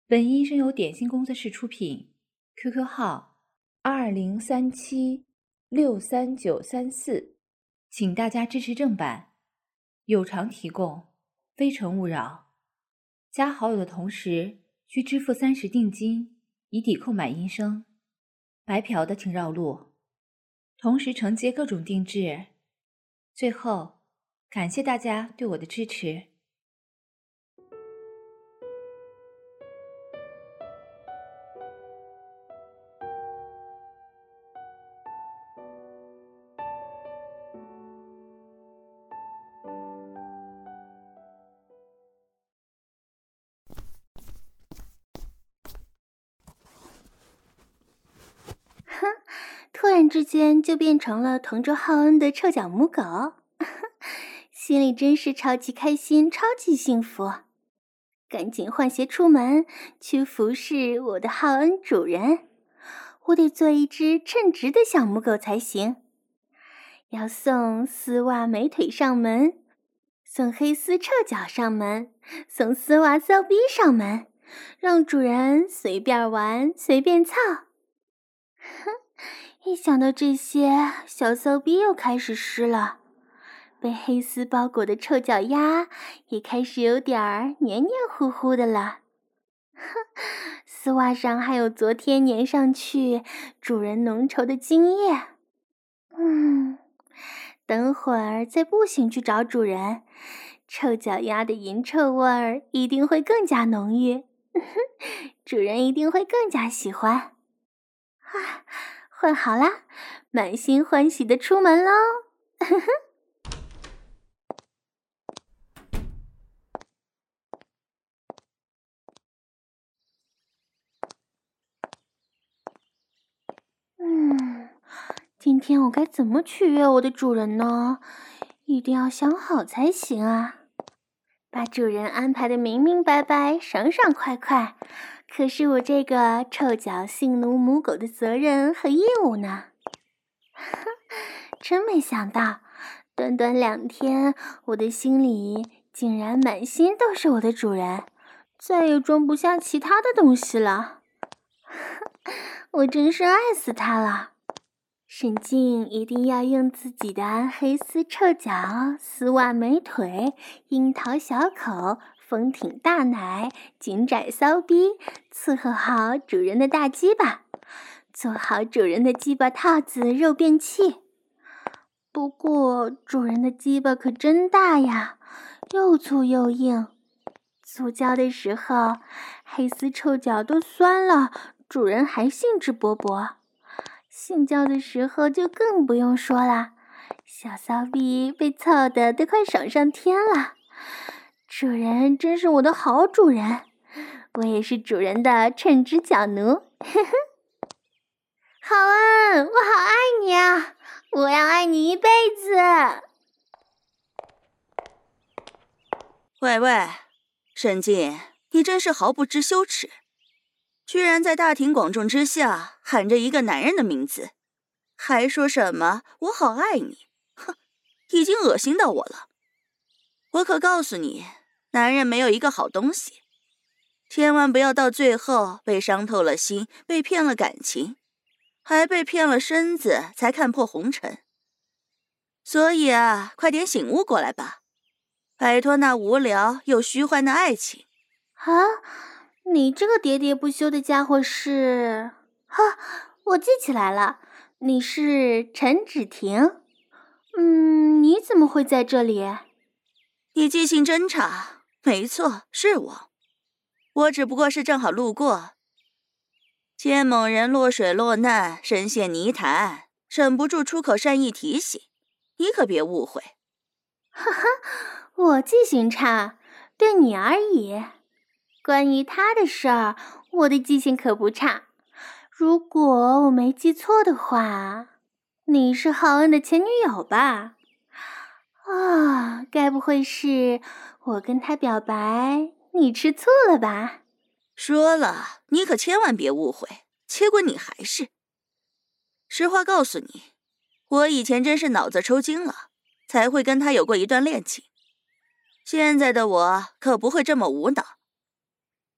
本音声由点心工作室出品 ，QQ 号2037639934，请大家支持正版，有偿提供，非诚勿扰。加好友的同时需支付30定金，以抵扣买音声。白嫖的请绕路，同时承接各种定制。最后，感谢大家对我的支持。 突然之间就变成了同桌浩恩的臭脚母狗，心里真是超级开心，超级幸福。赶紧换鞋出门，去服侍我的浩恩主人。我得做一只称职的小母狗才行。要送丝袜美腿上门，送黑丝臭脚上门，送丝袜骚逼上门，让主人随便玩，随便操。哼！一想到这些，小骚逼又开始湿了。被黑丝包裹的臭脚丫也开始有点儿黏黏糊糊的了。哼，丝袜上还有昨天粘上去主人浓稠的精液。等会儿再步行去找主人，臭脚丫的淫臭味儿一定会更加浓郁，主人一定会更加喜欢。换好啦，满心欢喜的出门喽！今天我该怎么取悦我的主人呢？一定要想好才行啊！把主人安排的明明白白、爽爽快快，可是我这个臭脚性奴母狗的责任和义务呢？真没想到，短短2天，我的心里竟然满心都是我的主人，再也装不下其他的东西了。我真是爱死他了。沈静一定要用自己的黑丝臭脚、丝袜美腿、樱桃小口、丰挺大奶、紧窄骚逼伺候好主人的大鸡巴，做好主人的鸡巴套子、肉便器。不过主人的鸡巴可真大呀，又粗又硬，粗交的时候黑丝臭脚都酸了，主人还兴致勃勃。性交的时候就更不用说了，小骚逼被操的都快爽上天了。主人真是我的好主人，我也是主人的称职脚奴。好啊，我好爱你啊，我要爱你一辈子。 喂喂，沈静，你真是毫不知羞耻，居然在大庭广众之下喊着一个男人的名字，还说什么我好爱你，哼，已经恶心到我了。我可告诉你，男人没有一个好东西，千万不要到最后被伤透了心，被骗了感情，还被骗了身子才看破红尘。所以啊，快点醒悟过来吧，摆脱那无聊又虚幻的爱情。 啊，你这个喋喋不休的家伙是……我记起来了，你是陈芷婷。你怎么会在这里？ 你记性真差，没错，是我。我只不过是正好路过，见某人落水落难，深陷泥潭，忍不住出口善意提醒，你可别误会。 哈哈，我记性差，对你而已。关于他的事儿，我的记性可不差。如果我没记错的话，你是浩恩的前女友吧？该不会是我跟他表白，你吃醋了吧？ 说了，你可千万别误会，结果你还是……实话告诉你，我以前真是脑子抽筋了，才会跟他有过一段恋情。现在的我可不会这么无脑。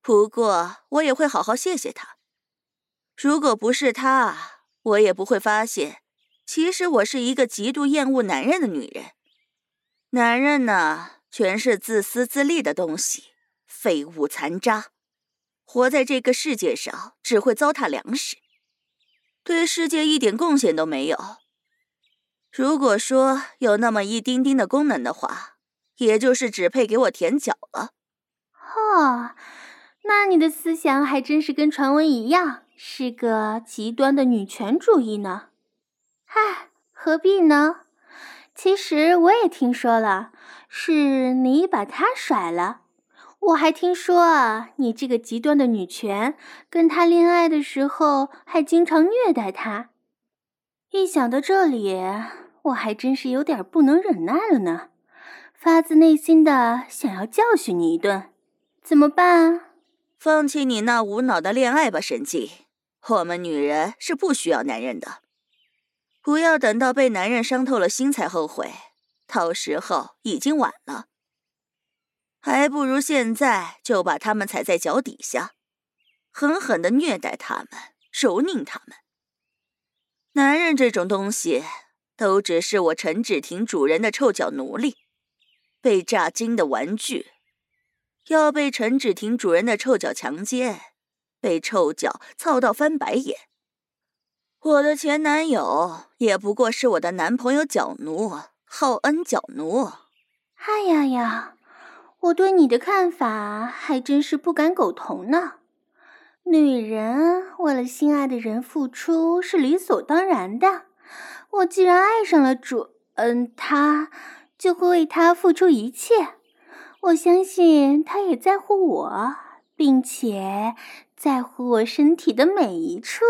不过我也会好好谢谢他。如果不是他，我也不会发现，其实我是一个极度厌恶男人的女人。男人呢，全是自私自利的东西，废物残渣，活在这个世界上只会糟蹋粮食，对世界一点贡献都没有。如果说有那么一丁丁的功能的话，也就是只配给我舔脚了。 哦，那你的思想还真是跟传闻一样，是个极端的女权主义呢。嗨，何必呢？其实我也听说了，是你把他甩了。我还听说啊，你这个极端的女权，跟他恋爱的时候还经常虐待他。一想到这里，我还真是有点不能忍耐了呢，发自内心的想要教训你一顿。怎么办？ 放弃你那无脑的恋爱吧，沈静。我们女人是不需要男人的。不要等到被男人伤透了心才后悔，到时候已经晚了。还不如现在就把他们踩在脚底下，狠狠地虐待他们，蹂躏他们。男人这种东西，都只是我陈芷婷主人的臭脚奴隶，被榨精的玩具。要被陈芷婷主人的臭脚强奸，被臭脚操到翻白眼。我的前男友也不过是我的男朋友脚奴，浩恩脚奴。 哎呀呀，我对你的看法还真是不敢苟同呢。女人为了心爱的人付出是理所当然的。我既然爱上了他，就会为他付出一切。我相信他也在乎我，并且在乎我身体的每一处。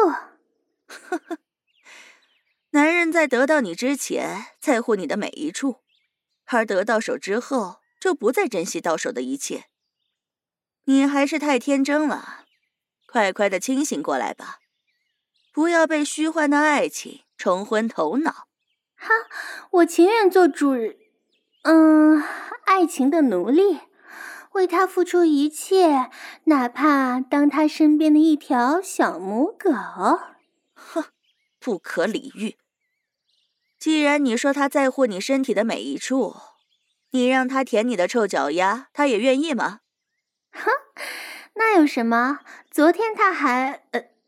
男人在得到你之前在乎你的每一处，而得到手之后就不再珍惜到手的一切。你还是太天真了，快快的清醒过来吧，不要被虚幻的爱情冲昏头脑。 哈，我情愿做爱情的奴隶，为他付出一切，哪怕当他身边的一条小母狗。 哼，不可理喻。既然你说他在乎你身体的每一处，你让他舔你的臭脚丫，他也愿意吗？ 哼，那有什么？昨天他还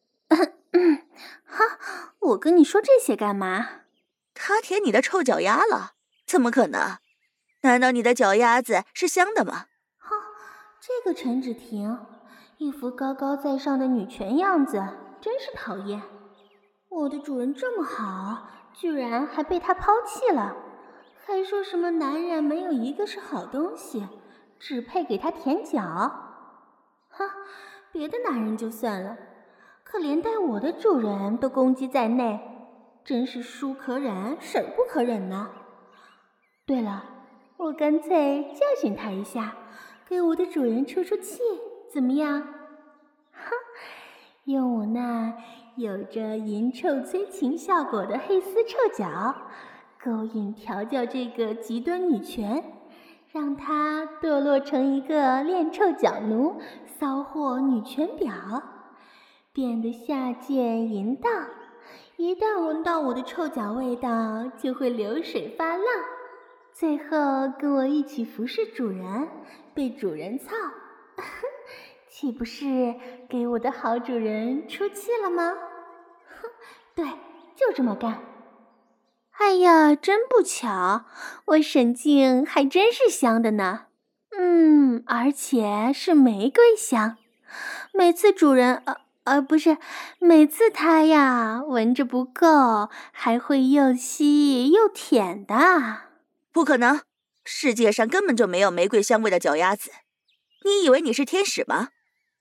哈，我跟你说这些干嘛？ 他舔你的臭脚丫了？怎么可能？难道你的脚丫子是香的吗？ 哼，这个陈芷婷，一副高高在上的女权样子，真是讨厌。我的主人这么好，居然还被他抛弃了，还说什么男人没有一个是好东西，只配给他舔脚。哼，别的男人就算了，可连带我的主人都攻击在内，真是叔可忍，婶不可忍呢。对了，我干脆教训他一下，给我的主人出出气，怎么样？哼，用我那有着淫臭催情效果的黑丝臭脚，勾引调教这个极端女权，让她堕落成一个恋臭脚奴、骚货女权婊，变得下贱淫荡。一旦闻到我的臭脚味道，就会流水发浪，最后跟我一起服侍主人，被主人操。岂不是给我的好主人出气了吗？哼，对，就这么干。哎呀，真不巧，我沈静还真是香的呢。而且是玫瑰香。每次主人不是，每次他呀闻着不够，还会又吸又舔的。 不可能，世界上根本就没有玫瑰香味的脚丫子。你以为你是天使吗？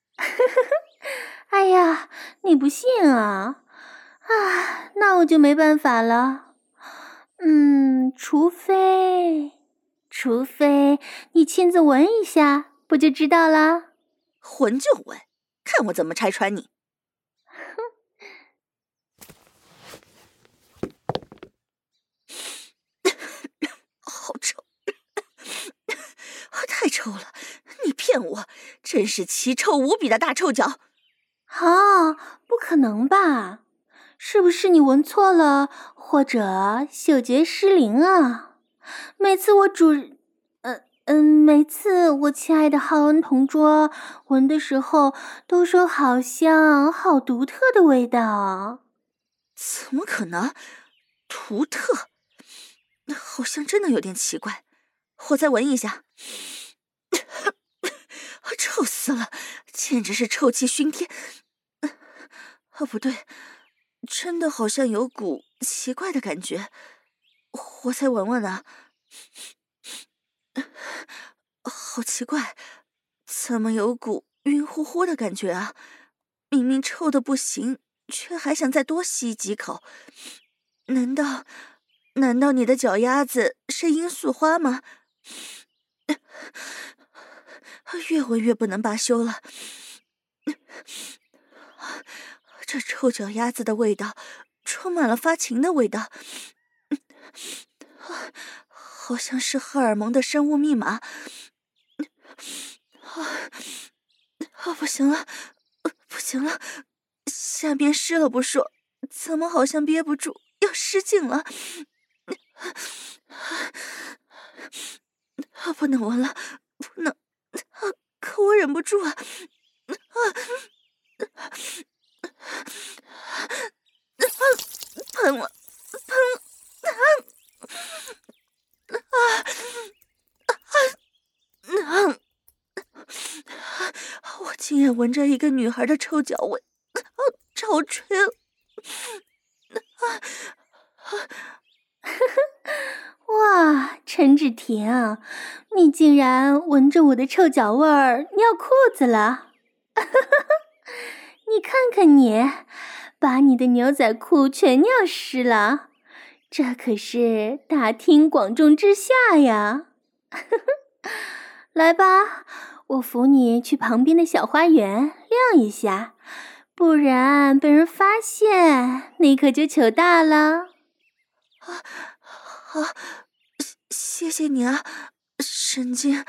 哎呀，你不信啊？那我就没办法了。除非你亲自闻一下，不就知道了？ 闻就闻，看我怎么拆穿你！好臭，太臭了！你屁骗我，真是奇臭无比的大臭脚！ 啊，不可能吧？是不是你闻错了，或者嗅觉失灵啊？每次我亲爱的浩恩同桌闻的时候，都说好香、好独特的味道。 怎么可能？独特？好像真的有点奇怪。我再闻一下。臭死了，简直是臭气熏天。不对，真的好像有股奇怪的感觉。我再闻闻啊。好奇怪，怎么有股晕乎乎的感觉啊？明明臭的不行，却还想再多吸几口。难道你的脚丫子是罂粟花吗？越闻越不能罢休了。这臭脚丫子的味道充满了发情的味道，好像是荷尔蒙的生物密码。不行了，不行了，下面湿了不说，怎么好像憋不住要失禁了？不能闻了，不能，可我忍不住啊！喷了，我竟然闻着一个女孩的臭脚味，超吹了！ 哇，陈芷婷，你竟然闻着我的臭脚味儿尿裤子了！你看看你，把你的牛仔裤全尿湿了，这可是大庭广众之下呀！来吧，我扶你去旁边的小花园晾一下，不然被人发现，你可就糗大了。 好，谢谢你啊，神经。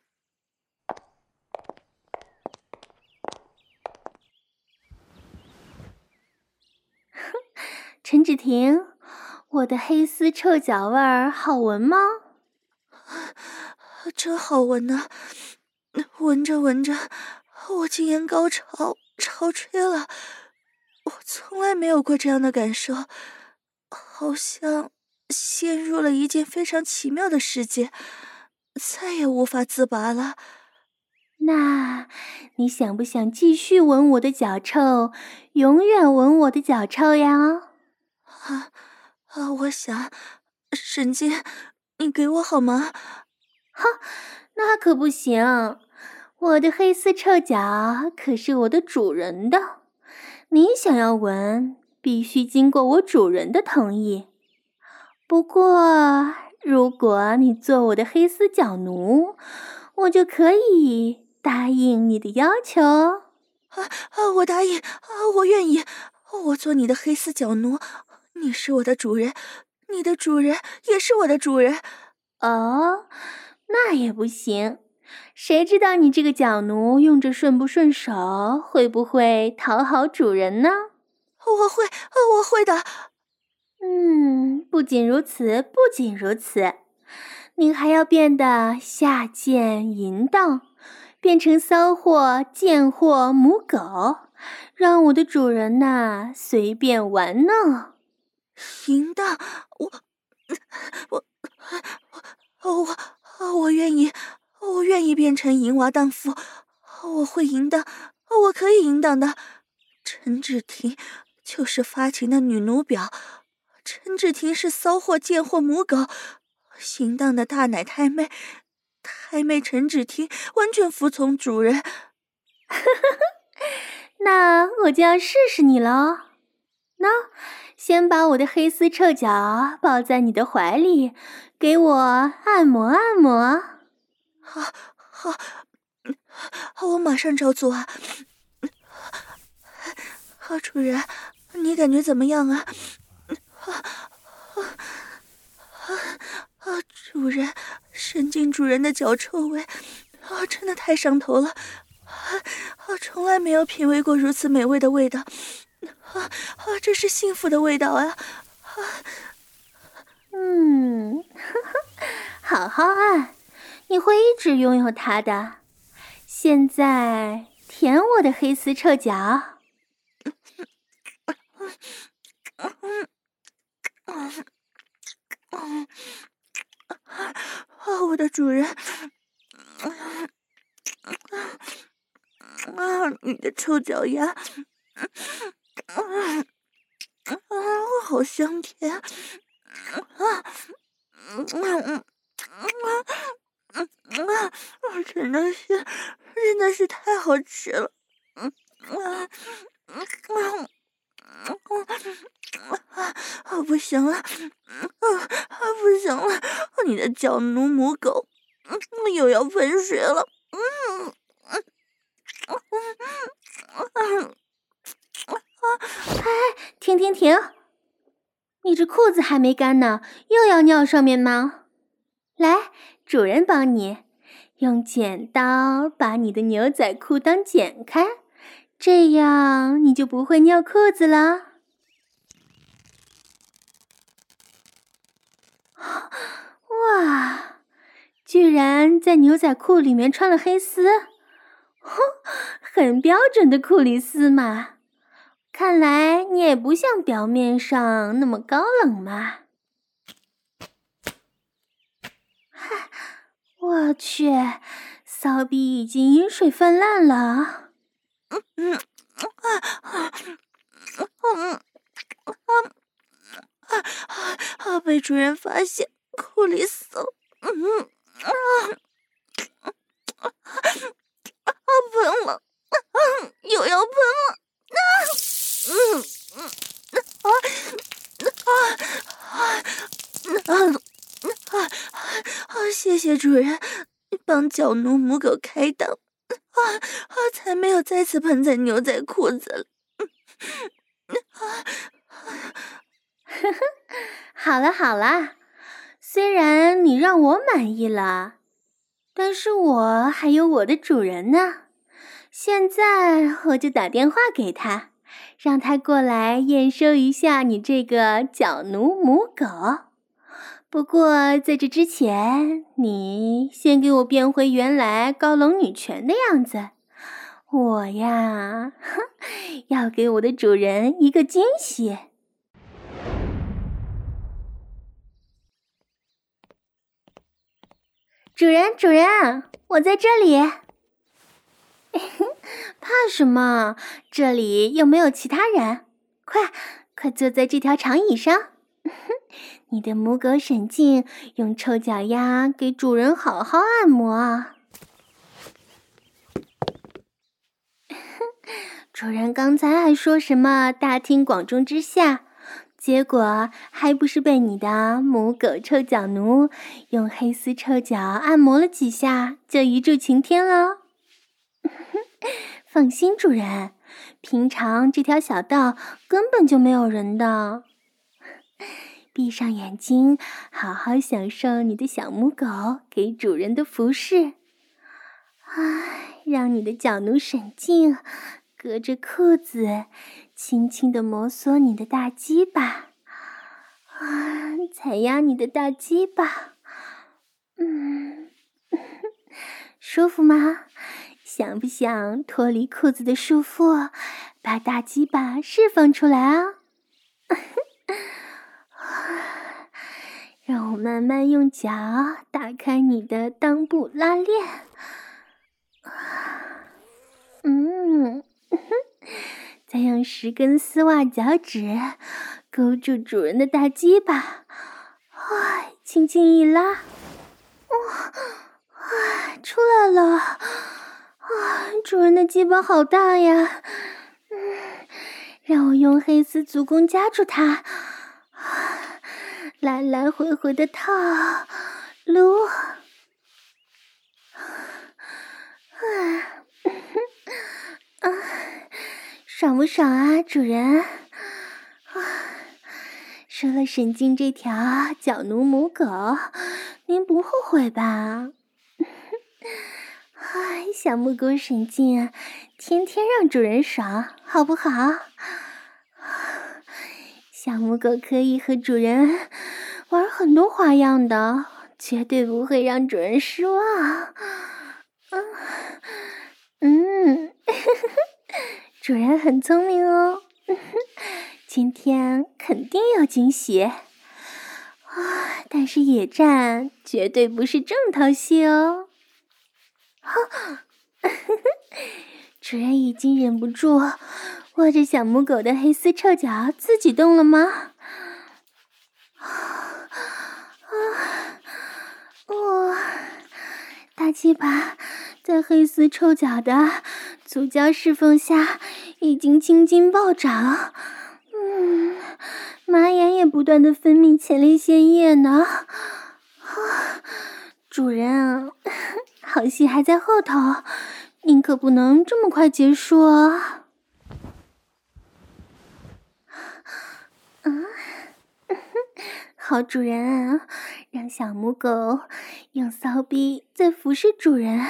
陈芷婷，我的黑丝臭脚味儿好闻吗？ 真好闻呢，闻着闻着，我竟然高潮潮吹了。我从来没有过这样的感受，好像陷入了一件非常奇妙的世界，再也无法自拔了。 那你想不想继续闻我的脚臭，永远闻我的脚臭呀？ 我想，神经，你给我好吗？ 那可不行，我的黑丝臭脚可是我的主人的，你想要闻，必须经过我主人的同意。不过，如果你做我的黑丝脚奴，我就可以答应你的要求。 我答应，我愿意，我做你的黑丝脚奴，你是我的主人，你的主人也是我的主人。 哦，那也不行，谁知道你这个脚奴用着顺不顺手，会不会讨好主人呢？ 我会的。 不仅如此，不仅如此，你还要变得下贱淫荡，变成骚货、贱货、母狗，让我的主人呐随便玩弄。 淫荡，我愿意，我愿意变成淫娃荡妇，我会淫荡，我可以淫荡的。陈芷婷就是发情的女奴婊，陈芷婷是骚货、贱货、母狗，淫荡的大奶太妹，太妹陈芷婷完全服从主人。 那我就要试试你咯。那先把我的黑丝臭脚抱在你的怀里，给我按摩按摩。 好，我马上照做啊。主人，你感觉怎么样啊？主人，神经主人的脚臭味， 真的太上头了！从来没有品味过如此美味的味道，这是幸福的味道啊！ 好好按，你会一直拥有它的。现在舔我的黑丝臭脚。 我的主人，你的臭脚丫，好香甜，真的是太好吃了，不行了，不行了，你的脚奴母狗，又要喷水了， 停！你这裤子还没干呢，又要尿上面吗？来，主人帮你，用剪刀把你的牛仔裤裆剪开，这样你就不会尿裤子了。哇，居然在牛仔裤里面穿了黑丝，很标准的库里斯嘛。看来你也不像表面上那么高冷嘛。我去，骚逼已经饮水泛滥了。 被主人发现，库里斯了。喷了，又要喷了。谢谢主人，帮脚奴母狗开导，才没有再次喷在牛仔裤子里。 好了，虽然你让我满意了，但是我还有我的主人呢。现在我就打电话给他，让他过来验收一下你这个脚奴母狗。不过在这之前，你先给我变回原来高冷女权的样子。我呀，要给我的主人一个惊喜。主人，我在这里。怕什么？这里又没有其他人。快坐在这条长椅上。你的母狗沈静用臭脚丫给主人好好按摩。主人刚才还说什么大庭广众之下，结果还不是被你的母狗臭脚奴用黑丝臭脚按摩了几下就一柱擎天了。放心，主人，平常这条小道根本就没有人的。闭上眼睛，好好享受你的小母狗给主人的服侍。让你的脚奴沈静隔着裤子轻轻地摩挲你的大鸡巴，踩压你的大鸡巴。舒服吗？想不想脱离裤子的束缚，把大鸡巴释放出来啊？让我慢慢用脚打开你的裆部拉链。再用10根丝袜脚趾勾住主人的大鸡巴，轻轻一拉，出来了。主人的鸡巴好大呀。让我用黑丝足弓夹住它，来来回回的套撸。爽不爽啊，主人？收了沈静这条脚奴母狗，您不后悔吧？ 小母狗沈静，天天让主人爽，好不好？小母狗可以和主人玩很多花样的，绝对不会让主人失望。主人很聪明哦，今天肯定有惊喜。但是野战绝对不是正套戏哦。主人已经忍不住握着小母狗的黑丝臭脚自己动了吗？大鸡巴在黑丝臭脚的足胶侍奉下已经青筋暴涨，马眼也不断的分泌前列腺液呢。主人，好戏还在后头，您可不能这么快结束啊！好主人，让小母狗用骚逼在服侍主人。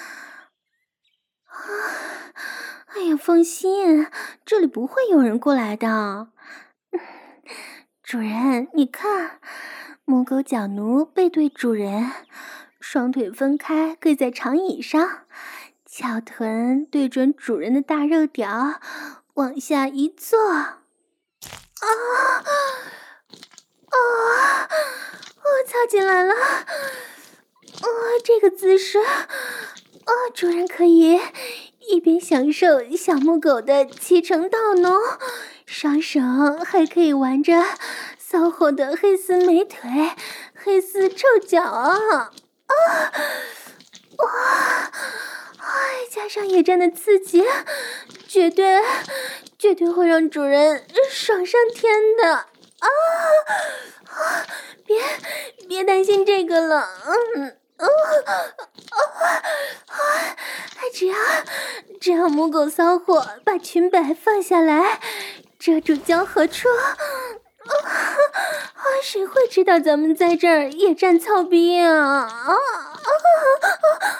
哎呀，放心，这里不会有人过来的。主人，你看，母狗脚奴背对主人，双腿分开跪在长椅上，翘臀对准主人的大肉屌往下一坐。操进来了！这个姿势，主人可以一边享受小母狗的七成到浓，双手还可以玩着骚货的黑丝美腿、黑丝臭脚加上野战的刺激，绝对会让主人爽上天的别担心这个了，只要母狗骚货把裙摆放下来，遮住交合处，谁会知道咱们在这儿野战操逼啊？